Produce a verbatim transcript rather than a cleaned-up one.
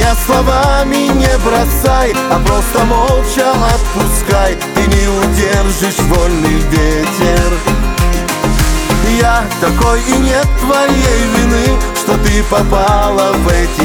меня словами не бросай, а просто молча отпускай. Ты не удержишь вольный ветер. Я такой, и нет твоей вины, что ты попала в эти